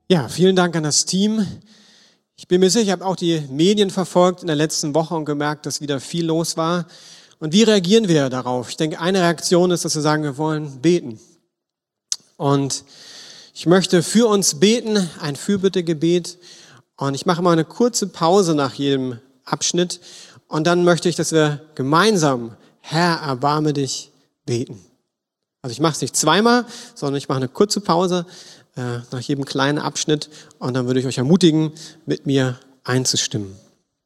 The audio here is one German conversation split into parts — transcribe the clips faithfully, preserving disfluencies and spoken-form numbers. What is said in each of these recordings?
Ja, vielen Dank an das Team. Ich bin mir sicher, ich habe auch die Medien verfolgt in der letzten Woche und gemerkt, dass wieder viel los war. Und wie reagieren wir darauf? Ich denke, eine Reaktion ist, dass wir sagen, wir wollen beten. Und ich möchte für uns beten, ein Fürbittegebet. Und ich mache mal eine kurze Pause nach jedem Abschnitt. Und dann möchte ich, dass wir gemeinsam, Herr, erbarme dich, beten. Also ich mache es nicht zweimal, sondern ich mache eine kurze Pause äh, nach jedem kleinen Abschnitt. Und dann würde ich euch ermutigen, mit mir einzustimmen.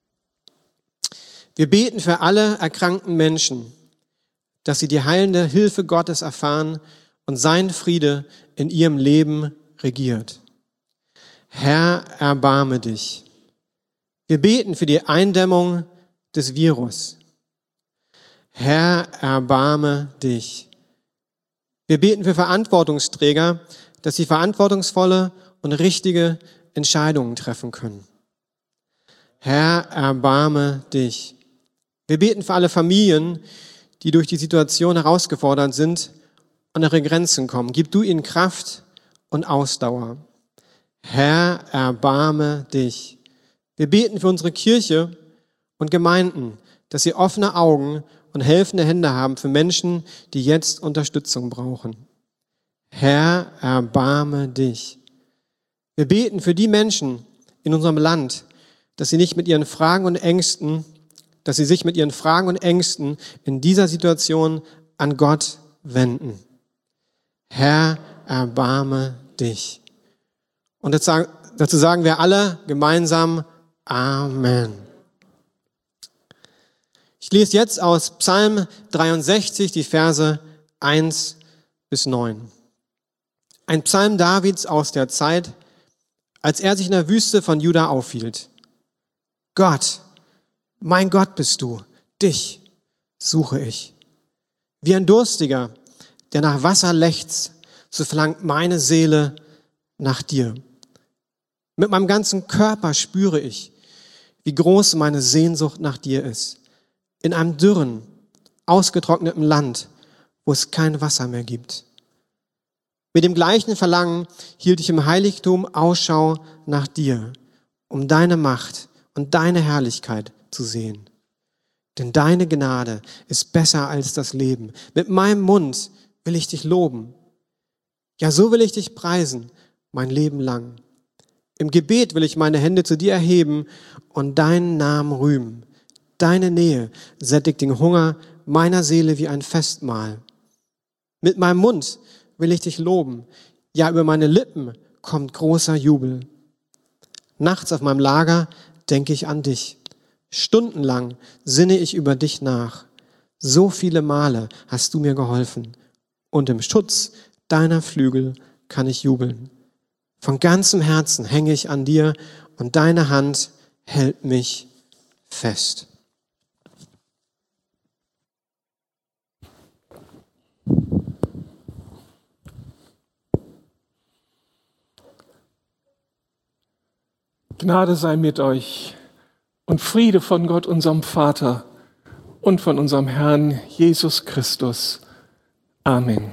Wir beten für alle erkrankten Menschen, dass sie die heilende Hilfe Gottes erfahren und sein Friede in ihrem Leben regiert. Herr, erbarme dich. Wir beten für die Eindämmung des Virus. Herr, erbarme dich. Wir beten für Verantwortungsträger, dass sie verantwortungsvolle und richtige Entscheidungen treffen können. Herr, erbarme dich. Wir beten für alle Familien, die durch die Situation herausgefordert sind und an ihre Grenzen kommen. Gib du ihnen Kraft und Ausdauer. Herr, erbarme dich. Wir beten für unsere Kirche und Gemeinden, dass sie offene Augen und helfende Hände haben für Menschen, die jetzt Unterstützung brauchen. Herr, erbarme dich. Wir beten für die Menschen in unserem Land, dass sie nicht mit ihren Fragen und Ängsten, dass sie sich mit ihren Fragen und Ängsten in dieser Situation an Gott wenden. Herr, erbarme dich. Und dazu sagen wir alle gemeinsam Amen. Ich lese jetzt aus Psalm dreiundsechzig die Verse eins bis neun. Ein Psalm Davids aus der Zeit, als er sich in der Wüste von Juda aufhielt. Gott, mein Gott bist du, dich suche ich. Wie ein Durstiger, der nach Wasser lechzt, so verlangt meine Seele nach dir. Mit meinem ganzen Körper spüre ich, wie groß meine Sehnsucht nach dir ist. In einem dürren, ausgetrockneten Land, wo es kein Wasser mehr gibt. Mit dem gleichen Verlangen hielt ich im Heiligtum Ausschau nach dir, um deine Macht und deine Herrlichkeit zu sehen. Denn deine Gnade ist besser als das Leben. Mit meinem Mund will ich dich loben. Ja, so will ich dich preisen, mein Leben lang. Im Gebet will ich meine Hände zu dir erheben und deinen Namen rühmen. Deine Nähe sättigt den Hunger meiner Seele wie ein Festmahl. Mit meinem Mund will ich dich loben. Ja, über meine Lippen kommt großer Jubel. Nachts auf meinem Lager denke ich an dich. Stundenlang sinne ich über dich nach. So viele Male hast du mir geholfen. Und im Schutz deiner Flügel kann ich jubeln. Von ganzem Herzen hänge ich an dir und deine Hand hält mich fest. Gnade sei mit euch und Friede von Gott, unserem Vater und von unserem Herrn Jesus Christus. Amen.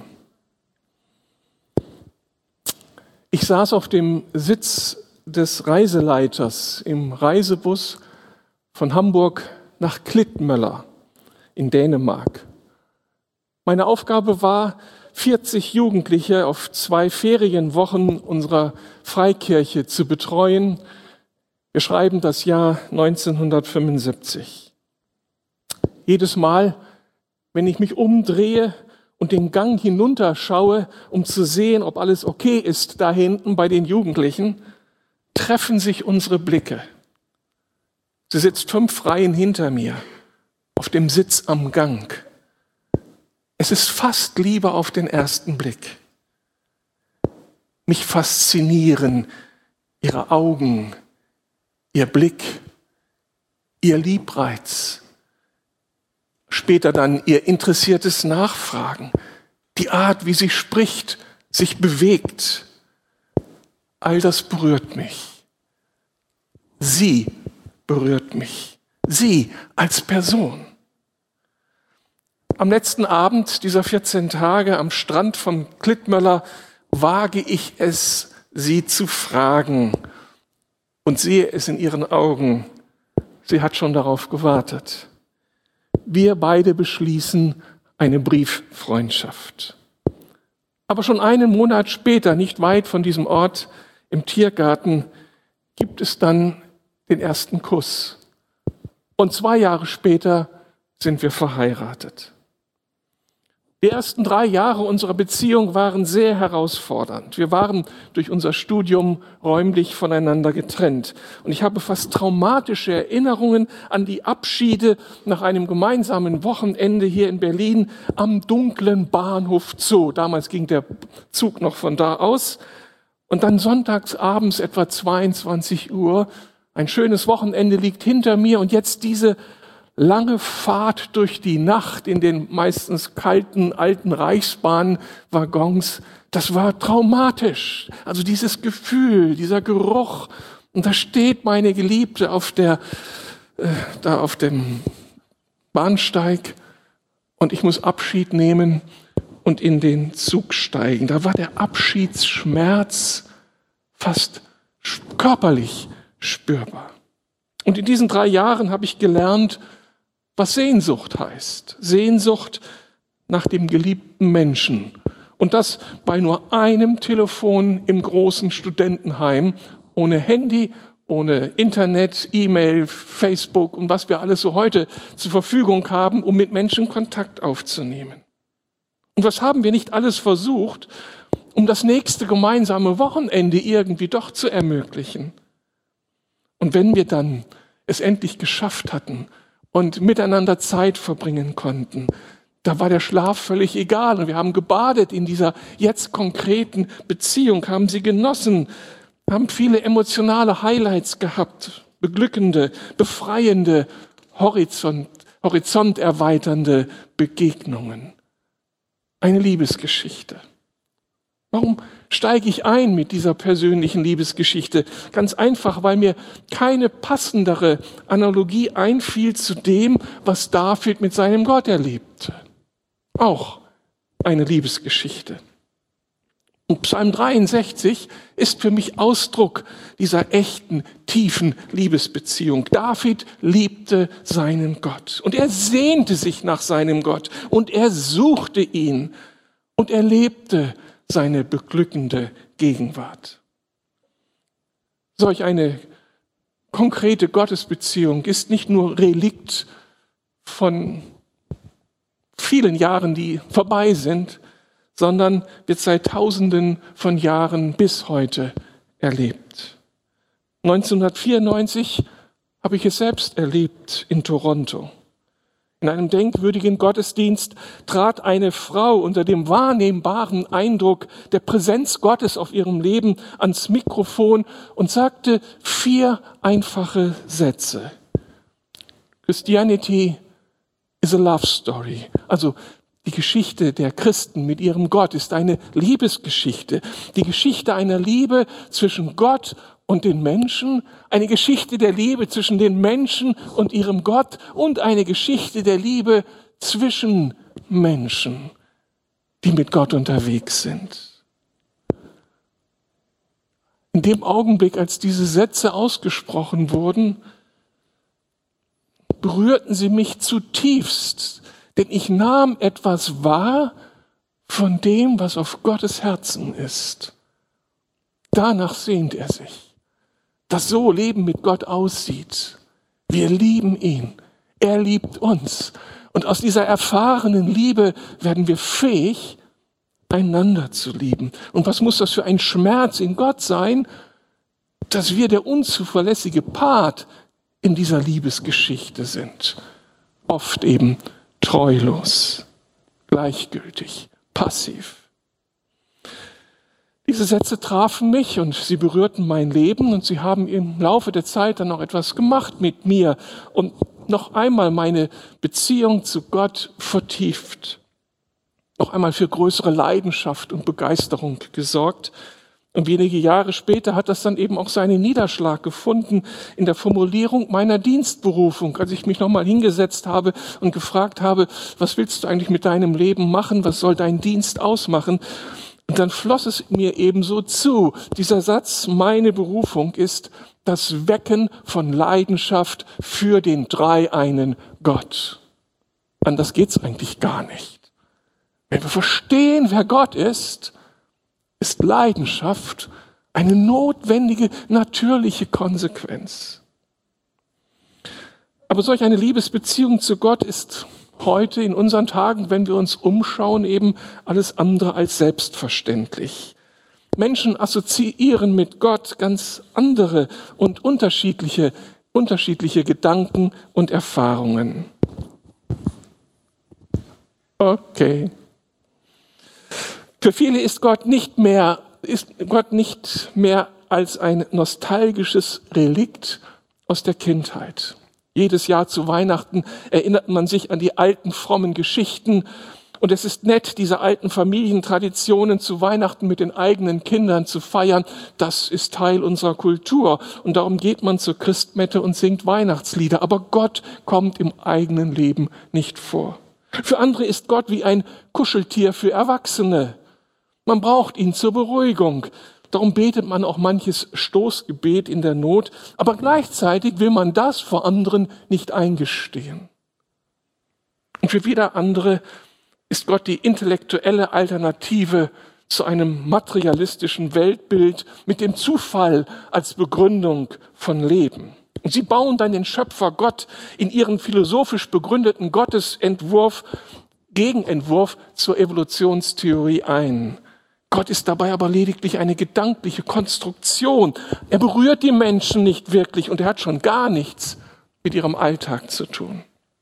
Ich saß auf dem Sitz des Reiseleiters im Reisebus von Hamburg nach Klitmøller in Dänemark. Meine Aufgabe war, vierzig Jugendliche auf zwei Ferienwochen unserer Freikirche zu betreuen. Wir schreiben das Jahr neunzehnhundertfünfundsiebzig. Jedes Mal, wenn ich mich umdrehe und den Gang hinunterschaue, um zu sehen, ob alles okay ist da hinten bei den Jugendlichen, treffen sich unsere Blicke. Sie sitzt fünf Reihen hinter mir, auf dem Sitz am Gang. Es ist fast Liebe auf den ersten Blick. Mich faszinieren ihre Augen, ihr Blick, ihr Liebreiz. Später dann ihr interessiertes Nachfragen, die Art, wie sie spricht, sich bewegt. All das berührt mich. Sie berührt mich. Sie als Person. Am letzten Abend dieser vierzehn Tage am Strand von Klitmøller wage ich es, sie zu fragen. Und sehe es in ihren Augen, sie hat schon darauf gewartet. Wir beide beschließen eine Brieffreundschaft. Aber schon einen Monat später, nicht weit von diesem Ort im Tiergarten, gibt es dann den ersten Kuss. Und zwei Jahre später sind wir verheiratet. Die ersten drei Jahre unserer Beziehung waren sehr herausfordernd. Wir waren durch unser Studium räumlich voneinander getrennt. Und ich habe fast traumatische Erinnerungen an die Abschiede nach einem gemeinsamen Wochenende hier in Berlin am dunklen Bahnhof Zoo. Damals ging der Zug noch von da aus. Und dann sonntags abends etwa zweiundzwanzig Uhr. Ein schönes Wochenende liegt hinter mir und jetzt diese lange Fahrt durch die Nacht in den meistens kalten alten Reichsbahnwaggons, das war traumatisch. Also dieses Gefühl, dieser Geruch. Und da steht meine Geliebte auf der, äh, da auf dem Bahnsteig und ich muss Abschied nehmen und in den Zug steigen. Da war der Abschiedsschmerz fast körperlich spürbar. Und in diesen drei Jahren habe ich gelernt, was Sehnsucht heißt. Sehnsucht nach dem geliebten Menschen. Und das bei nur einem Telefon im großen Studentenheim, ohne Handy, ohne Internet, E-Mail, Facebook und was wir alles so heute zur Verfügung haben, um mit Menschen Kontakt aufzunehmen. Und was haben wir nicht alles versucht, um das nächste gemeinsame Wochenende irgendwie doch zu ermöglichen? Und wenn wir dann es endlich geschafft hatten und miteinander Zeit verbringen konnten, da war der Schlaf völlig egal. Und wir haben gebadet in dieser jetzt konkreten Beziehung, haben sie genossen, haben viele emotionale Highlights gehabt, beglückende, befreiende, Horizont, horizonterweiternde Begegnungen. Eine Liebesgeschichte. Warum steige ich ein mit dieser persönlichen Liebesgeschichte? Ganz einfach, weil mir keine passendere Analogie einfiel zu dem, was David mit seinem Gott erlebte. Auch eine Liebesgeschichte. Und Psalm dreiundsechzig ist für mich Ausdruck dieser echten, tiefen Liebesbeziehung. David liebte seinen Gott und er sehnte sich nach seinem Gott und er suchte ihn und er lebte seine beglückende Gegenwart. Solch eine konkrete Gottesbeziehung ist nicht nur Relikt von vielen Jahren, die vorbei sind, sondern wird seit Tausenden von Jahren bis heute erlebt. neunzehnhundertvierundneunzig habe ich es selbst erlebt in Toronto. In einem denkwürdigen Gottesdienst trat eine Frau unter dem wahrnehmbaren Eindruck der Präsenz Gottes auf ihrem Leben ans Mikrofon und sagte vier einfache Sätze. Christianity is a love story. Also die Geschichte der Christen mit ihrem Gott ist eine Liebesgeschichte. Die Geschichte einer Liebe zwischen Gott und den Menschen, eine Geschichte der Liebe zwischen den Menschen und ihrem Gott und eine Geschichte der Liebe zwischen Menschen, die mit Gott unterwegs sind. In dem Augenblick, als diese Sätze ausgesprochen wurden, berührten sie mich zutiefst, denn ich nahm etwas wahr von dem, was auf Gottes Herzen ist. Danach sehnt er sich. Dass so Leben mit Gott aussieht. Wir lieben ihn. Er liebt uns. Und aus dieser erfahrenen Liebe werden wir fähig, einander zu lieben. Und was muss das für ein Schmerz in Gott sein, dass wir der unzuverlässige Part in dieser Liebesgeschichte sind. Oft eben treulos, gleichgültig, passiv. Diese Sätze trafen mich und sie berührten mein Leben und sie haben im Laufe der Zeit dann auch etwas gemacht mit mir und noch einmal meine Beziehung zu Gott vertieft. Noch einmal für größere Leidenschaft und Begeisterung gesorgt. Und wenige Jahre später hat das dann eben auch seinen Niederschlag gefunden in der Formulierung meiner Dienstberufung, als ich mich nochmal hingesetzt habe und gefragt habe, was willst du eigentlich mit deinem Leben machen, was soll dein Dienst ausmachen? Und dann floss es mir ebenso zu. Dieser Satz, meine Berufung ist das Wecken von Leidenschaft für den dreieinen Gott. Anders geht's eigentlich gar nicht. Wenn wir verstehen, wer Gott ist, ist Leidenschaft eine notwendige, natürliche Konsequenz. Aber solch eine Liebesbeziehung zu Gott ist heute in unseren Tagen, wenn wir uns umschauen, eben alles andere als selbstverständlich. Menschen assoziieren mit Gott ganz andere und unterschiedliche, unterschiedliche Gedanken und Erfahrungen. Okay. Für viele ist Gott nicht mehr, ist Gott nicht mehr als ein nostalgisches Relikt aus der Kindheit. Jedes Jahr zu Weihnachten erinnert man sich an die alten frommen Geschichten. Und es ist nett, diese alten Familientraditionen zu Weihnachten mit den eigenen Kindern zu feiern. Das ist Teil unserer Kultur. Und darum geht man zur Christmette und singt Weihnachtslieder. Aber Gott kommt im eigenen Leben nicht vor. Für andere ist Gott wie ein Kuscheltier für Erwachsene. Man braucht ihn zur Beruhigung. Darum betet man auch manches Stoßgebet in der Not, aber gleichzeitig will man das vor anderen nicht eingestehen. Und für wieder andere ist Gott die intellektuelle Alternative zu einem materialistischen Weltbild mit dem Zufall als Begründung von Leben. Und sie bauen dann den Schöpfer Gott in ihren philosophisch begründeten Gottesentwurf, Gegenentwurf zur Evolutionstheorie ein. Gott ist dabei aber lediglich eine gedankliche Konstruktion. Er berührt die Menschen nicht wirklich und er hat schon gar nichts mit ihrem Alltag zu tun.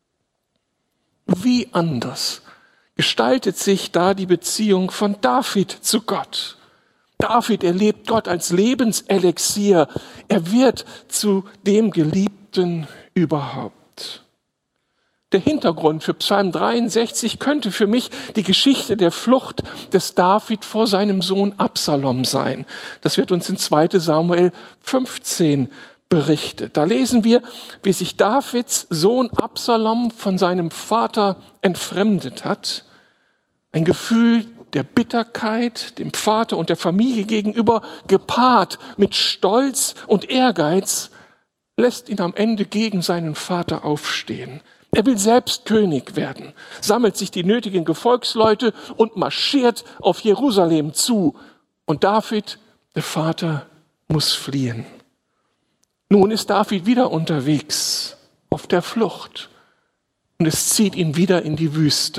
Wie anders gestaltet sich da die Beziehung von David zu Gott? David erlebt Gott als Lebenselixier. Er wird zu dem Geliebten überhaupt. Der Hintergrund für Psalm dreiundsechzig könnte für mich die Geschichte der Flucht des David vor seinem Sohn Absalom sein. Das wird uns in zweiter Samuel fünfzehn berichtet. Da lesen wir, wie sich Davids Sohn Absalom von seinem Vater entfremdet hat. Ein Gefühl der Bitterkeit dem Vater und der Familie gegenüber, gepaart mit Stolz und Ehrgeiz, lässt ihn am Ende gegen seinen Vater aufstehen. Er will selbst König werden, sammelt sich die nötigen Gefolgsleute und marschiert auf Jerusalem zu. Und David, der Vater, muss fliehen. Nun ist David wieder unterwegs, auf der Flucht. Und es zieht ihn wieder in die Wüste.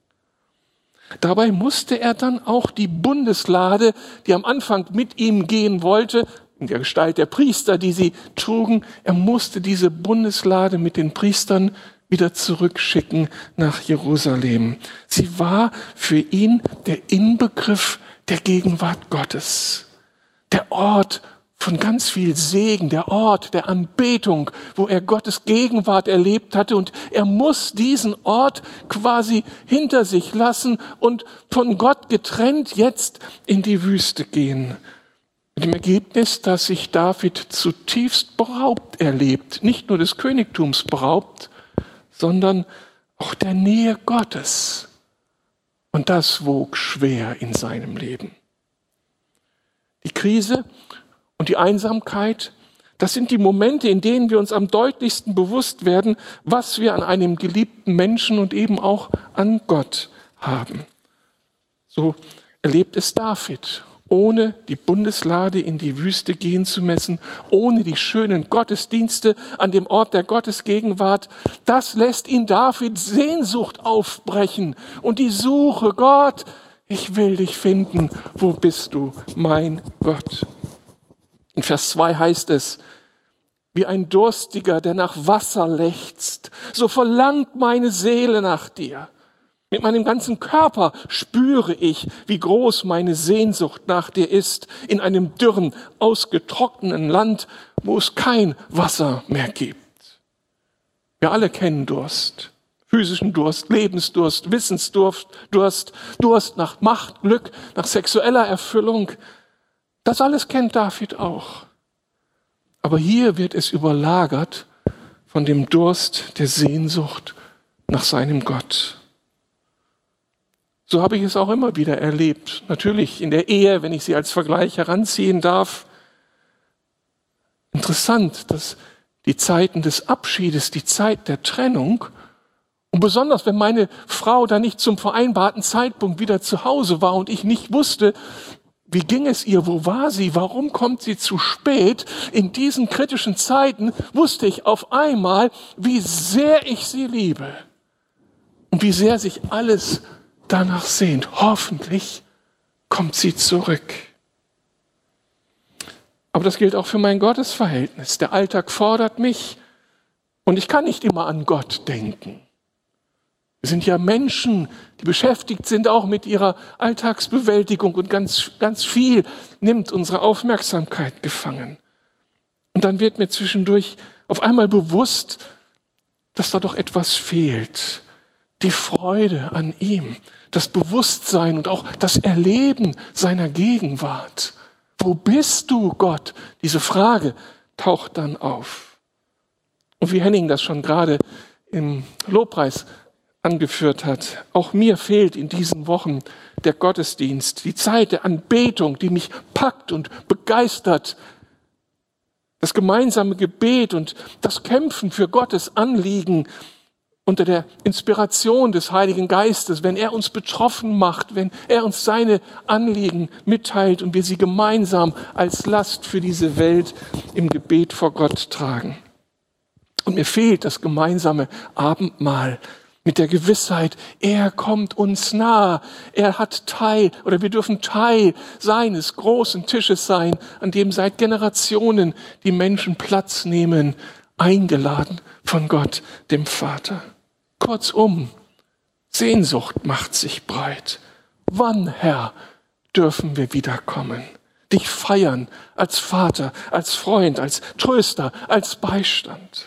Dabei musste er dann auch die Bundeslade, die am Anfang mit ihm gehen wollte, in der Gestalt der Priester, die sie trugen, er musste diese Bundeslade mit den Priestern wieder zurückschicken nach Jerusalem. Sie war für ihn der Inbegriff der Gegenwart Gottes. Der Ort von ganz viel Segen, der Ort der Anbetung, wo er Gottes Gegenwart erlebt hatte. Und er muss diesen Ort quasi hinter sich lassen und von Gott getrennt jetzt in die Wüste gehen. Mit dem Ergebnis, dass sich David zutiefst beraubt erlebt, nicht nur des Königtums beraubt, sondern auch der Nähe Gottes. Und das wog schwer in seinem Leben. Die Krise und die Einsamkeit, das sind die Momente, in denen wir uns am deutlichsten bewusst werden, was wir an einem geliebten Menschen und eben auch an Gott haben. So erlebt es David, ohne die Bundeslade in die Wüste gehen zu müssen, ohne die schönen Gottesdienste an dem Ort der Gottesgegenwart. Das lässt ihn David Sehnsucht aufbrechen und die Suche, Gott, ich will dich finden, wo bist du, mein Gott? In Vers zwei heißt es, wie ein Durstiger, der nach Wasser lechzt, so verlangt meine Seele nach dir. Mit meinem ganzen Körper spüre ich, wie groß meine Sehnsucht nach dir ist, in einem dürren, ausgetrockneten Land, wo es kein Wasser mehr gibt. Wir alle kennen Durst. Physischen Durst, Lebensdurst, Wissensdurst, Durst, Durst nach Macht, Glück, nach sexueller Erfüllung. Das alles kennt David auch. Aber hier wird es überlagert von dem Durst der Sehnsucht nach seinem Gott. So habe ich es auch immer wieder erlebt. Natürlich in der Ehe, wenn ich sie als Vergleich heranziehen darf. Interessant, dass die Zeiten des Abschiedes, die Zeit der Trennung, und besonders wenn meine Frau dann nicht zum vereinbarten Zeitpunkt wieder zu Hause war und ich nicht wusste, wie ging es ihr, wo war sie, warum kommt sie zu spät, in diesen kritischen Zeiten wusste ich auf einmal, wie sehr ich sie liebe und wie sehr sich alles danach sehnt. Hoffentlich kommt sie zurück. Aber das gilt auch für mein Gottesverhältnis. Der Alltag fordert mich und ich kann nicht immer an Gott denken. Wir sind ja Menschen, die beschäftigt sind auch mit ihrer Alltagsbewältigung und ganz, ganz viel nimmt unsere Aufmerksamkeit gefangen. Und dann wird mir zwischendurch auf einmal bewusst, dass da doch etwas fehlt. Die Freude an ihm, das Bewusstsein und auch das Erleben seiner Gegenwart. Wo bist du, Gott? Diese Frage taucht dann auf. Und wie Henning das schon gerade im Lobpreis angeführt hat, auch mir fehlt in diesen Wochen der Gottesdienst, die Zeit der Anbetung, die mich packt und begeistert, das gemeinsame Gebet und das Kämpfen für Gottes Anliegen unter der Inspiration des Heiligen Geistes, wenn er uns betroffen macht, wenn er uns seine Anliegen mitteilt und wir sie gemeinsam als Last für diese Welt im Gebet vor Gott tragen. Und mir fehlt das gemeinsame Abendmahl mit der Gewissheit, er kommt uns nahe, er hat Teil oder wir dürfen Teil seines großen Tisches sein, an dem seit Generationen die Menschen Platz nehmen, eingeladen von Gott, dem Vater. Kurzum, Sehnsucht macht sich breit. Wann, Herr, dürfen wir wiederkommen? Dich feiern als Vater, als Freund, als Tröster, als Beistand.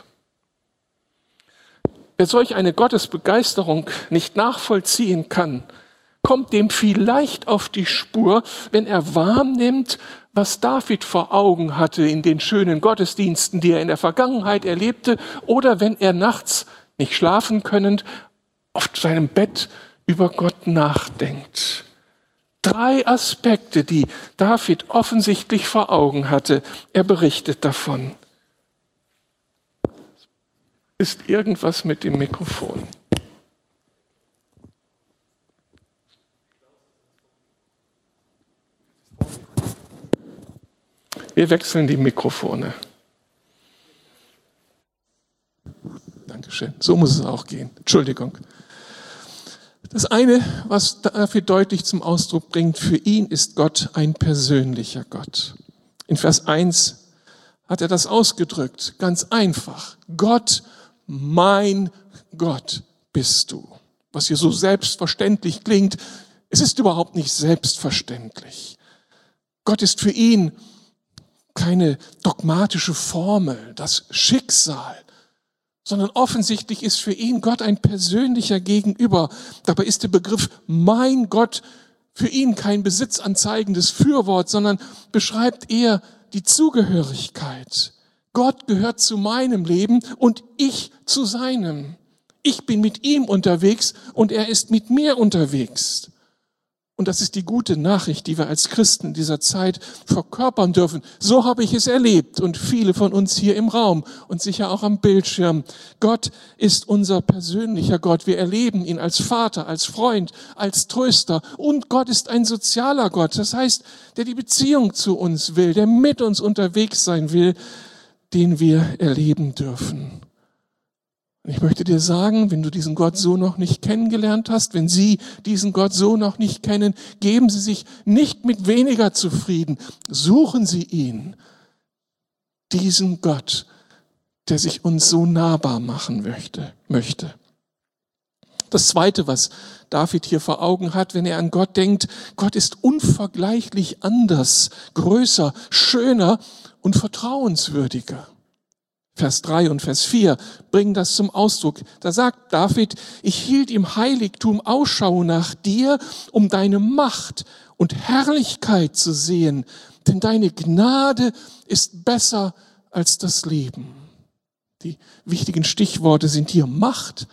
Wer solch eine Gottesbegeisterung nicht nachvollziehen kann, kommt dem vielleicht auf die Spur, wenn er wahrnimmt, was David vor Augen hatte in den schönen Gottesdiensten, die er in der Vergangenheit erlebte, oder wenn er nachts, nicht schlafen könnend, auf seinem Bett über Gott nachdenkt. Drei Aspekte, die David offensichtlich vor Augen hatte. Er berichtet davon. Ist irgendwas mit dem Mikrofon? Wir wechseln die Mikrofone. Dankeschön. So muss es auch gehen. Entschuldigung. Das eine, was David deutlich zum Ausdruck bringt, für ihn ist Gott ein persönlicher Gott. In Vers eins hat er das ausgedrückt, ganz einfach. Gott, mein Gott bist du. Was hier so selbstverständlich klingt, es ist überhaupt nicht selbstverständlich. Gott ist für ihn keine dogmatische Formel, das Schicksal, sondern offensichtlich ist für ihn Gott ein persönlicher Gegenüber. Dabei ist der Begriff mein Gott für ihn kein besitzanzeigendes Fürwort, sondern beschreibt eher die Zugehörigkeit. Gott gehört zu meinem Leben und ich zu seinem. Ich bin mit ihm unterwegs und er ist mit mir unterwegs. Und das ist die gute Nachricht, die wir als Christen dieser Zeit verkörpern dürfen. So habe ich es erlebt und viele von uns hier im Raum und sicher auch am Bildschirm. Gott ist unser persönlicher Gott. Wir erleben ihn als Vater, als Freund, als Tröster. Und Gott ist ein sozialer Gott. Das heißt, der die Beziehung zu uns will, der mit uns unterwegs sein will, den wir erleben dürfen. Ich möchte dir sagen, wenn du diesen Gott so noch nicht kennengelernt hast, wenn Sie diesen Gott so noch nicht kennen, geben Sie sich nicht mit weniger zufrieden. Suchen Sie ihn, diesen Gott, der sich uns so nahbar machen möchte. möchte. Das Zweite, was David hier vor Augen hat, wenn er an Gott denkt, Gott ist unvergleichlich anders, größer, schöner und vertrauenswürdiger. Vers drei und Vers vier bringen das zum Ausdruck. Da sagt David, ich hielt im Heiligtum Ausschau nach dir, um deine Macht und Herrlichkeit zu sehen, denn deine Gnade ist besser als das Leben. Die wichtigen Stichworte sind hier Macht,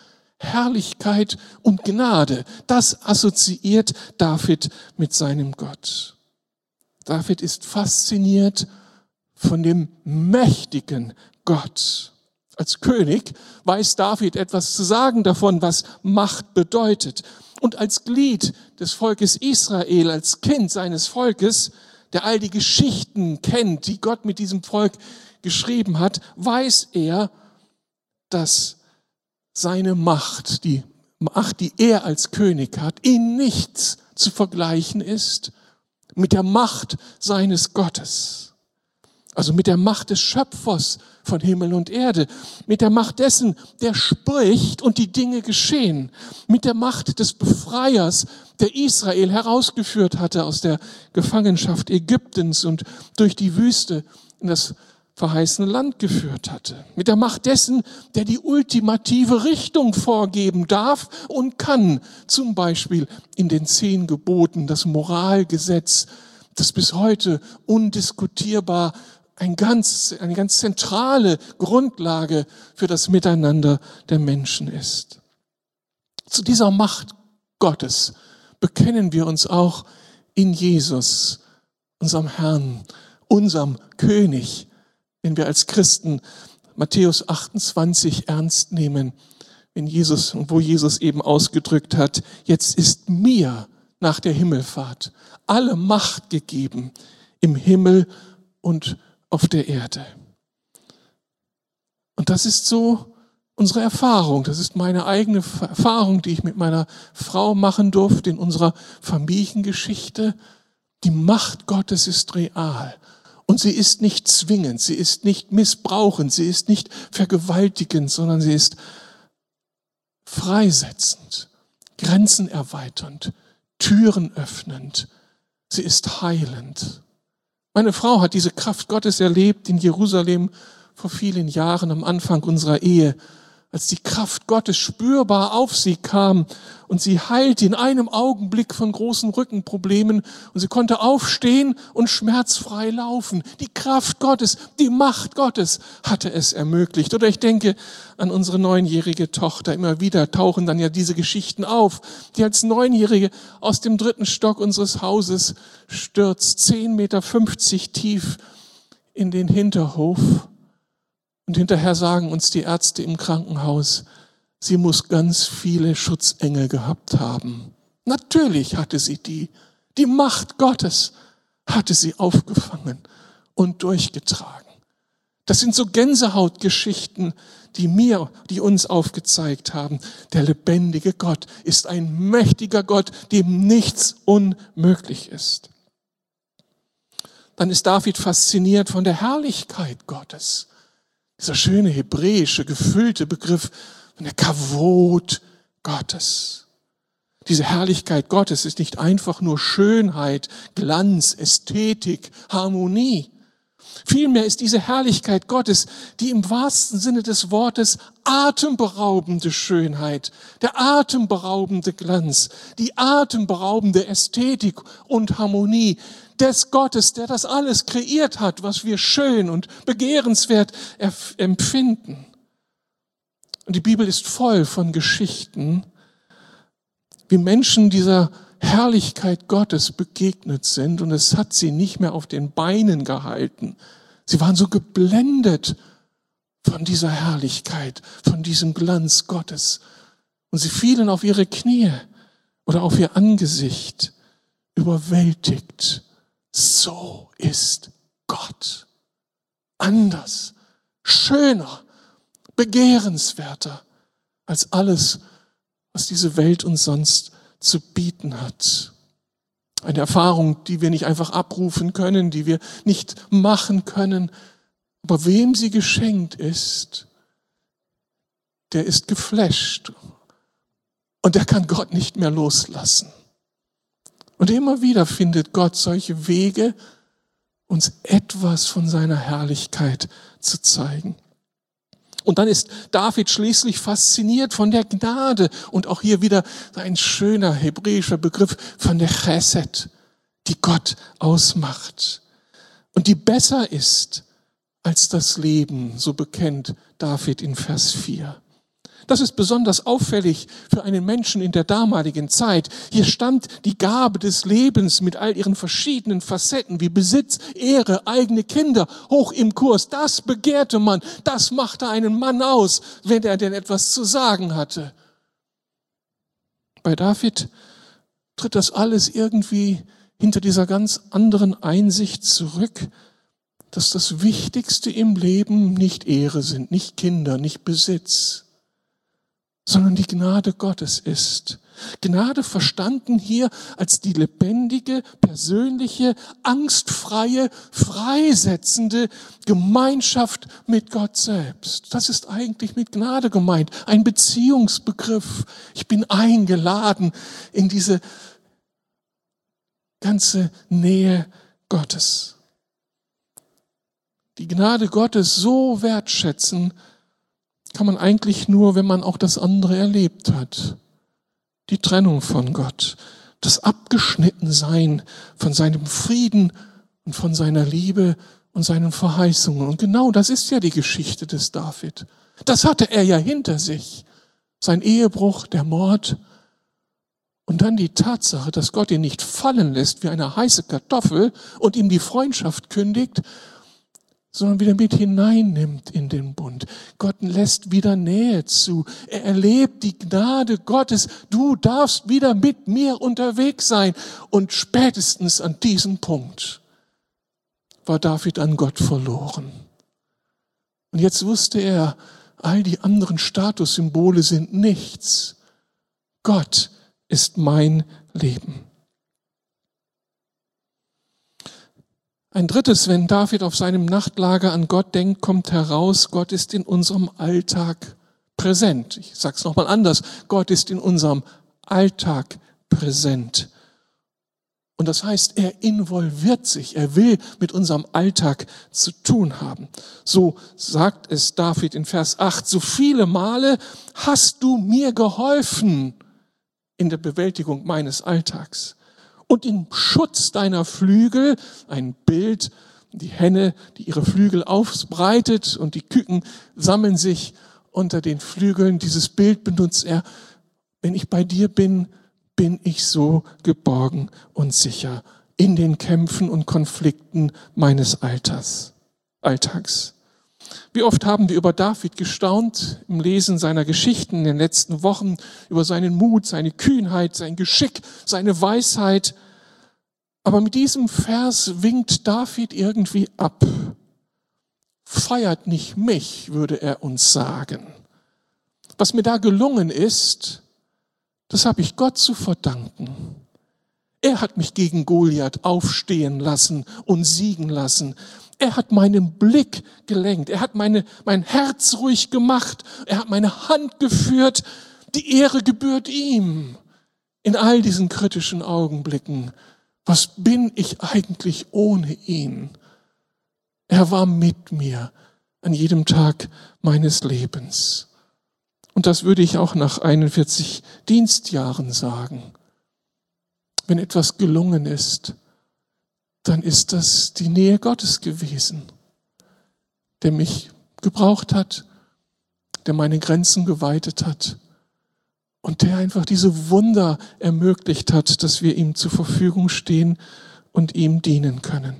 Herrlichkeit und Gnade. Das assoziiert David mit seinem Gott. David ist fasziniert von dem mächtigen Gott. Als König weiß David etwas zu sagen davon, was Macht bedeutet. Und als Glied des Volkes Israel, als Kind seines Volkes, der all die Geschichten kennt, die Gott mit diesem Volk geschrieben hat, weiß er, dass seine Macht, die Macht, die er als König hat, in nichts zu vergleichen ist mit der Macht seines Gottes. Also mit der Macht des Schöpfers von Himmel und Erde, mit der Macht dessen, der spricht und die Dinge geschehen, mit der Macht des Befreiers, der Israel herausgeführt hatte aus der Gefangenschaft Ägyptens und durch die Wüste in das verheißene Land geführt hatte, mit der Macht dessen, der die ultimative Richtung vorgeben darf und kann, zum Beispiel in den zehn Geboten, das Moralgesetz, das bis heute undiskutierbar ein ganz, eine ganz zentrale Grundlage für das Miteinander der Menschen ist. Zu dieser Macht Gottes bekennen wir uns auch in Jesus, unserem Herrn, unserem König, wenn wir als Christen Matthäus achtundzwanzig ernst nehmen, wenn Jesus, wo Jesus eben ausgedrückt hat, jetzt ist mir nach der Himmelfahrt alle Macht gegeben im Himmel und auf der Erde. Und das ist so unsere Erfahrung. Das ist meine eigene Erfahrung, die ich mit meiner Frau machen durfte in unserer Familiengeschichte. Die Macht Gottes ist real. Und sie ist nicht zwingend, sie ist nicht missbrauchend, sie ist nicht vergewaltigend, sondern sie ist freisetzend, Grenzen erweiternd, Türen öffnend. Sie ist heilend. Meine Frau hat diese Kraft Gottes erlebt in Jerusalem vor vielen Jahren am Anfang unserer Ehe, als die Kraft Gottes spürbar auf sie kam und sie heilte in einem Augenblick von großen Rückenproblemen und sie konnte aufstehen und schmerzfrei laufen. Die Kraft Gottes, die Macht Gottes hatte es ermöglicht. Oder ich denke an unsere neunjährige Tochter. Immer wieder tauchen dann ja diese Geschichten auf, die als Neunjährige aus dem dritten Stock unseres Hauses stürzt, zehn Meter fünfzig tief in den Hinterhof. Und hinterher sagen uns die Ärzte im Krankenhaus, sie muss ganz viele Schutzengel gehabt haben. Natürlich hatte sie die. Die Macht Gottes hatte sie aufgefangen und durchgetragen. Das sind so Gänsehautgeschichten, die mir, die uns aufgezeigt haben. Der lebendige Gott ist ein mächtiger Gott, dem nichts unmöglich ist. Dann ist David fasziniert von der Herrlichkeit Gottes. Dieser schöne hebräische, gefüllte Begriff von der Kavod Gottes. Diese Herrlichkeit Gottes ist nicht einfach nur Schönheit, Glanz, Ästhetik, Harmonie. Vielmehr ist diese Herrlichkeit Gottes die im wahrsten Sinne des Wortes atemberaubende Schönheit, der atemberaubende Glanz, die atemberaubende Ästhetik und Harmonie des Gottes, der das alles kreiert hat, was wir schön und begehrenswert empfinden. Und die Bibel ist voll von Geschichten, wie Menschen dieser Herrlichkeit Gottes begegnet sind und es hat sie nicht mehr auf den Beinen gehalten. Sie waren so geblendet von dieser Herrlichkeit, von diesem Glanz Gottes und sie fielen auf ihre Knie oder auf ihr Angesicht, überwältigt. So ist Gott. Anders, schöner, begehrenswerter als alles, was diese Welt uns sonst zu bieten hat. Eine Erfahrung, die wir nicht einfach abrufen können, die wir nicht machen können. Aber wem sie geschenkt ist, der ist geflasht. Und der kann Gott nicht mehr loslassen. Und immer wieder findet Gott solche Wege, uns etwas von seiner Herrlichkeit zu zeigen. Und dann ist David schließlich fasziniert von der Gnade. Und auch hier wieder ein schöner hebräischer Begriff von der Chesed, die Gott ausmacht. Und die besser ist als das Leben, so bekennt David in Vers vier. Das ist besonders auffällig für einen Menschen in der damaligen Zeit. Hier stand die Gabe des Lebens mit all ihren verschiedenen Facetten wie Besitz, Ehre, eigene Kinder hoch im Kurs. Das begehrte man, das machte einen Mann aus, wenn er denn etwas zu sagen hatte. Bei David tritt das alles irgendwie hinter dieser ganz anderen Einsicht zurück, dass das Wichtigste im Leben nicht Ehre sind, nicht Kinder, nicht Besitz, sondern die Gnade Gottes ist. Gnade verstanden hier als die lebendige, persönliche, angstfreie, freisetzende Gemeinschaft mit Gott selbst. Das ist eigentlich mit Gnade gemeint, ein Beziehungsbegriff. Ich bin eingeladen in diese ganze Nähe Gottes. Die Gnade Gottes so wertschätzen kann man eigentlich nur, wenn man auch das andere erlebt hat. Die Trennung von Gott, das Abgeschnittensein von seinem Frieden und von seiner Liebe und seinen Verheißungen. Und genau das ist ja die Geschichte des David. Das hatte er ja hinter sich. Sein Ehebruch, der Mord und dann die Tatsache, dass Gott ihn nicht fallen lässt wie eine heiße Kartoffel und ihm die Freundschaft kündigt, sondern wieder mit hineinnimmt in den Bund. Gott lässt wieder Nähe zu. Er erlebt die Gnade Gottes. Du darfst wieder mit mir unterwegs sein. Und spätestens an diesem Punkt war David an Gott verloren. Und jetzt wusste er, all die anderen Statussymbole sind nichts. Gott ist mein Leben. Ein drittes, wenn David auf seinem Nachtlager an Gott denkt, kommt heraus, Gott ist in unserem Alltag präsent. Ich sage es nochmal anders, Gott ist in unserem Alltag präsent. Und das heißt, er involviert sich, er will mit unserem Alltag zu tun haben. So sagt es David in Vers acht, so viele Male hast du mir geholfen in der Bewältigung meines Alltags. Und im Schutz deiner Flügel, ein Bild, die Henne, die ihre Flügel ausbreitet und die Küken sammeln sich unter den Flügeln. Dieses Bild benutzt er. Wenn ich bei dir bin, bin ich so geborgen und sicher in den Kämpfen und Konflikten meines Alters, Alltags. Wie oft haben wir über David gestaunt im Lesen seiner Geschichten in den letzten Wochen, über seinen Mut, seine Kühnheit, sein Geschick, seine Weisheit. Aber mit diesem Vers winkt David irgendwie ab. Feiert nicht mich, würde er uns sagen. Was mir da gelungen ist, das habe ich Gott zu verdanken. Er hat mich gegen Goliath aufstehen lassen und siegen lassen. Er hat meinen Blick gelenkt. Er hat meine, mein Herz ruhig gemacht. Er hat meine Hand geführt. Die Ehre gebührt ihm. In all diesen kritischen Augenblicken. Was bin ich eigentlich ohne ihn? Er war mit mir an jedem Tag meines Lebens. Und das würde ich auch nach einundvierzig Dienstjahren sagen. Wenn etwas gelungen ist, dann ist das die Nähe Gottes gewesen, der mich gebraucht hat, der meine Grenzen geweitet hat und der einfach diese Wunder ermöglicht hat, dass wir ihm zur Verfügung stehen und ihm dienen können.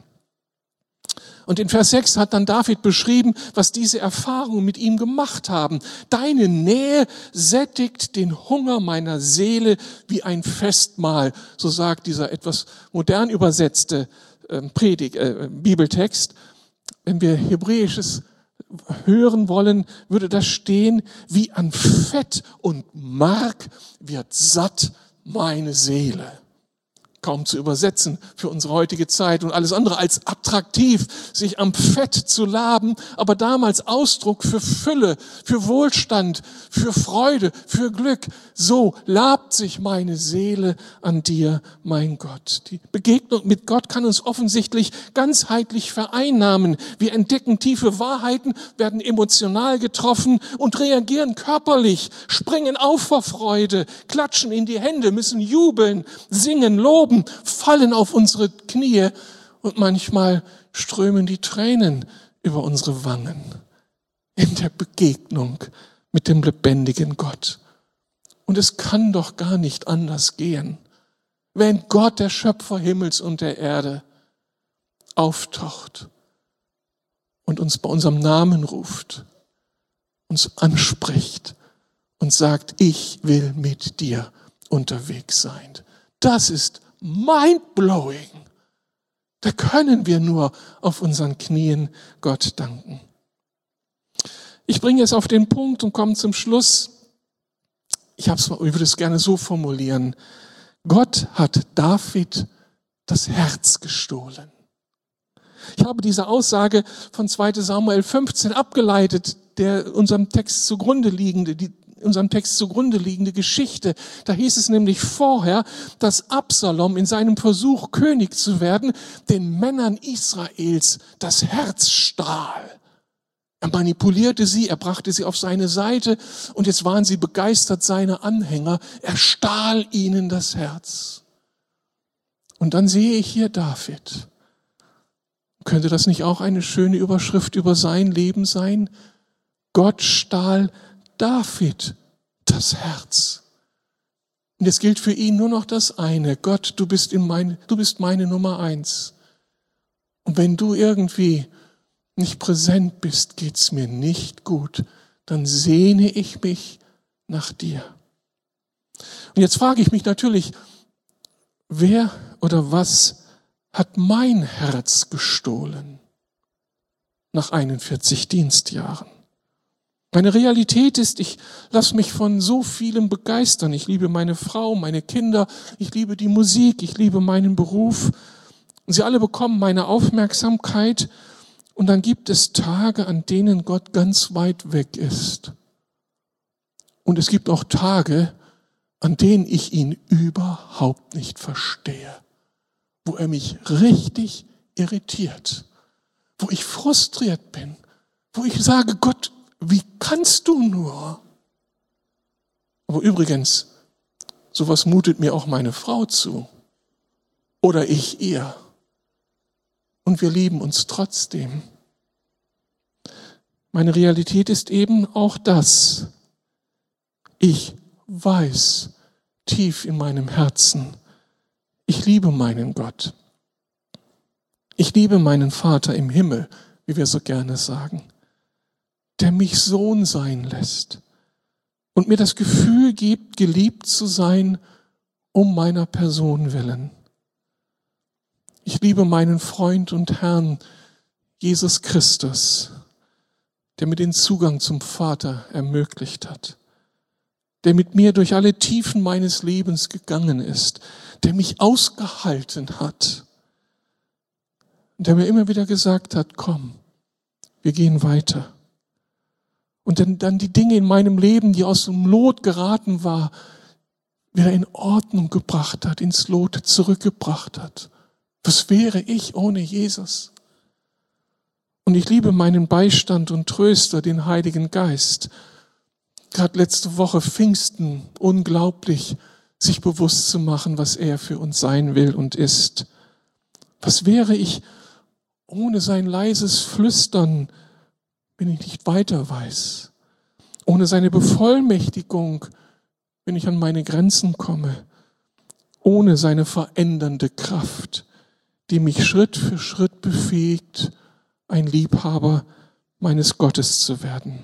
Und in Vers sechs hat dann David beschrieben, was diese Erfahrungen mit ihm gemacht haben. Deine Nähe sättigt den Hunger meiner Seele wie ein Festmahl, so sagt dieser etwas modern übersetzte Predig, äh, Bibeltext. Wenn wir Hebräisches hören wollen, würde das stehen, wie an Fett und Mark wird satt meine Seele. Kaum zu übersetzen für unsere heutige Zeit und alles andere als attraktiv, sich am Fett zu laben, aber damals Ausdruck für Fülle, für Wohlstand, für Freude, für Glück. So labt sich meine Seele an dir, mein Gott. Die Begegnung mit Gott kann uns offensichtlich ganzheitlich vereinnahmen. Wir entdecken tiefe Wahrheiten, werden emotional getroffen und reagieren körperlich, springen auf vor Freude, klatschen in die Hände, müssen jubeln, singen, loben, fallen auf unsere Knie und manchmal strömen die Tränen über unsere Wangen in der Begegnung mit dem lebendigen Gott. Und es kann doch gar nicht anders gehen, wenn Gott, der Schöpfer Himmels und der Erde, auftaucht und uns bei unserem Namen ruft, uns anspricht und sagt, ich will mit dir unterwegs sein. Das ist mindblowing. Da können wir nur auf unseren Knien Gott danken. Ich bringe es auf den Punkt und komme zum Schluss. Ich, hab's, ich würde es gerne so formulieren. Gott hat David das Herz gestohlen. Ich habe diese Aussage von zweiter Samuel fünfzehn abgeleitet, der unserem Text zugrunde liegende, die unserem Text zugrunde liegende Geschichte. Da hieß es nämlich vorher, dass Absalom in seinem Versuch, König zu werden, den Männern Israels das Herz stahl. Er manipulierte sie, er brachte sie auf seine Seite und jetzt waren sie begeistert, seine Anhänger. Er stahl ihnen das Herz. Und dann sehe ich hier David. Könnte das nicht auch eine schöne Überschrift über sein Leben sein? Gott stahl David das Herz. Und es gilt für ihn nur noch das eine. Gott, du bist, in mein, du bist meine Nummer eins. Und wenn du irgendwie nicht präsent bist, geht's mir nicht gut. Dann sehne ich mich nach dir. Und jetzt frage ich mich natürlich, wer oder was hat mein Herz gestohlen nach einundvierzig Dienstjahren? Meine Realität ist, ich lasse mich von so vielem begeistern. Ich liebe meine Frau, meine Kinder, ich liebe die Musik, ich liebe meinen Beruf. Und sie alle bekommen meine Aufmerksamkeit. Und dann gibt es Tage, an denen Gott ganz weit weg ist. Und es gibt auch Tage, an denen ich ihn überhaupt nicht verstehe. Wo er mich richtig irritiert. Wo ich frustriert bin. Wo ich sage, Gott, wie kannst du nur? Aber übrigens, sowas mutet mir auch meine Frau zu. Oder ich ihr. Und wir lieben uns trotzdem. Meine Realität ist eben auch das. Ich weiß tief in meinem Herzen, ich liebe meinen Gott. Ich liebe meinen Vater im Himmel, wie wir so gerne sagen, der mich Sohn sein lässt und mir das Gefühl gibt, geliebt zu sein um meiner Person willen. Ich liebe meinen Freund und Herrn, Jesus Christus, der mir den Zugang zum Vater ermöglicht hat, der mit mir durch alle Tiefen meines Lebens gegangen ist, der mich ausgehalten hat, der mir immer wieder gesagt hat, komm, wir gehen weiter. Und dann, dann die Dinge in meinem Leben, die aus dem Lot geraten war, wieder in Ordnung gebracht hat, ins Lot zurückgebracht hat. Was wäre ich ohne Jesus? Und ich liebe meinen Beistand und Tröster, den Heiligen Geist. Gerade letzte Woche Pfingsten, unglaublich, sich bewusst zu machen, was er für uns sein will und ist. Was wäre ich ohne sein leises Flüstern, wenn ich nicht weiter weiß? Ohne seine Bevollmächtigung, wenn ich an meine Grenzen komme? Ohne seine verändernde Kraft, die mich Schritt für Schritt befähigt, ein Liebhaber meines Gottes zu werden.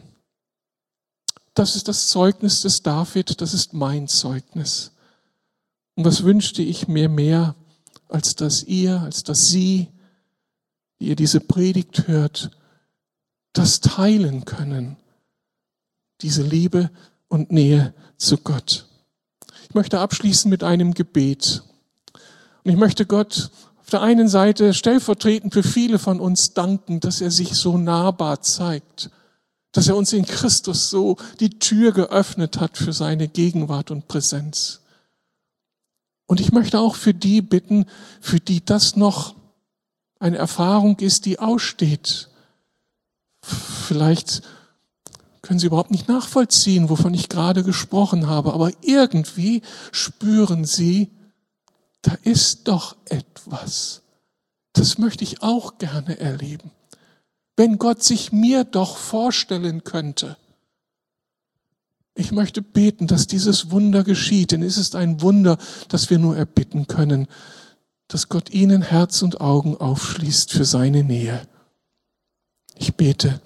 Das ist das Zeugnis des David, das ist mein Zeugnis. Und was wünschte ich mir mehr, als dass ihr, als dass Sie, die ihr diese Predigt hört, das teilen können, diese Liebe und Nähe zu Gott. Ich möchte abschließen mit einem Gebet. Und ich möchte Gott auf der einen Seite stellvertretend für viele von uns danken, dass er sich so nahbar zeigt, dass er uns in Christus so die Tür geöffnet hat für seine Gegenwart und Präsenz. Und ich möchte auch für die bitten, für die das noch eine Erfahrung ist, die aussteht. Vielleicht können Sie überhaupt nicht nachvollziehen, wovon ich gerade gesprochen habe, aber irgendwie spüren Sie, da ist doch etwas. Das möchte ich auch gerne erleben. Wenn Gott sich mir doch vorstellen könnte, Ich möchte beten, dass dieses Wunder geschieht, denn es ist ein Wunder, das wir nur erbitten können, dass Gott ihnen Herz und Augen aufschließt für seine Nähe. Ich bete.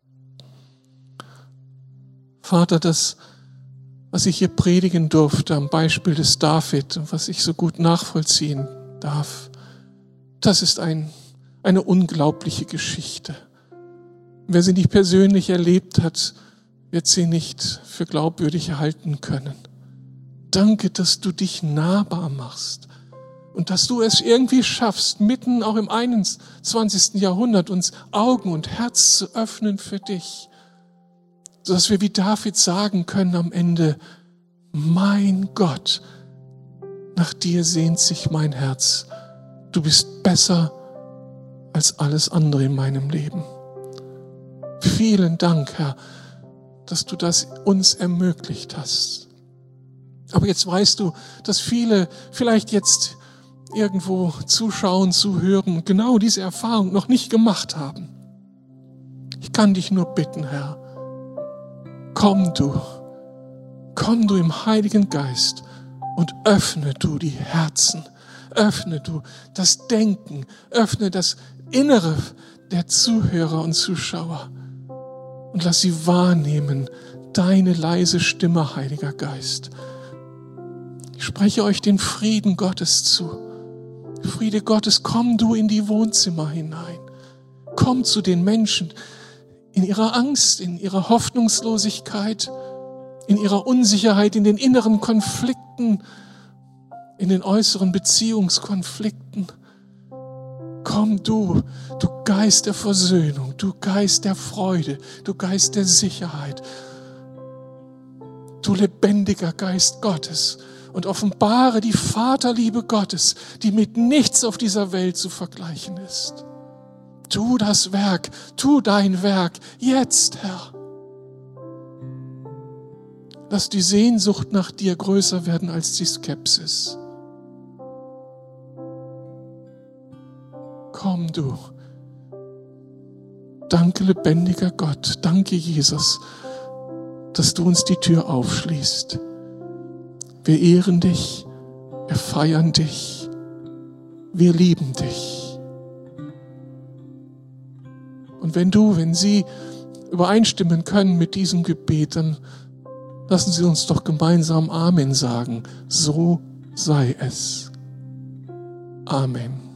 Vater, das, was ich hier predigen durfte am Beispiel des David und was ich so gut nachvollziehen darf, das ist ein, eine unglaubliche Geschichte. Wer sie nicht persönlich erlebt hat, wird sie nicht für glaubwürdig halten können. Danke, dass du dich nahbar machst und dass du es irgendwie schaffst, mitten auch im einundzwanzigsten Jahrhundert uns Augen und Herz zu öffnen für dich, sodass wir wie David sagen können am Ende, mein Gott, nach dir sehnt sich mein Herz. Du bist besser als alles andere in meinem Leben. Vielen Dank, Herr, dass du das uns ermöglicht hast. Aber jetzt weißt du, dass viele vielleicht jetzt irgendwo zuschauen, zuhören und genau diese Erfahrung noch nicht gemacht haben. Ich kann dich nur bitten, Herr, komm du, komm du im Heiligen Geist und öffne du die Herzen, öffne du das Denken, öffne das Innere der Zuhörer und Zuschauer und lass sie wahrnehmen, deine leise Stimme, Heiliger Geist. Ich spreche euch den Frieden Gottes zu. Friede Gottes, komm du in die Wohnzimmer hinein. Komm zu den Menschen in ihrer Angst, in ihrer Hoffnungslosigkeit, in ihrer Unsicherheit, in den inneren Konflikten, in den äußeren Beziehungskonflikten. Komm du, du Geist der Versöhnung, du Geist der Freude, du Geist der Sicherheit, du lebendiger Geist Gottes und offenbare die Vaterliebe Gottes, die mit nichts auf dieser Welt zu vergleichen ist. Tu das Werk, tu dein Werk jetzt, Herr. Lass die Sehnsucht nach dir größer werden als die Skepsis. Komm du. Danke, lebendiger Gott. Danke, Jesus, dass du uns die Tür aufschließt. Wir ehren dich, wir feiern dich, wir lieben dich. Und wenn du, wenn sie übereinstimmen können mit diesem Gebet, dann lassen Sie uns doch gemeinsam Amen sagen. So sei es. Amen.